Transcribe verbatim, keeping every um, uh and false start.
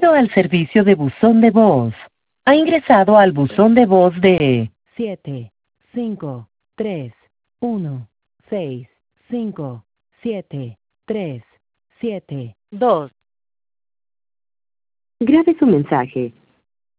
Bienvenido al servicio de buzón de voz. Ha ingresado al buzón de voz de siete cinco tres uno seis cinco siete tres siete dos. Grabe su mensaje.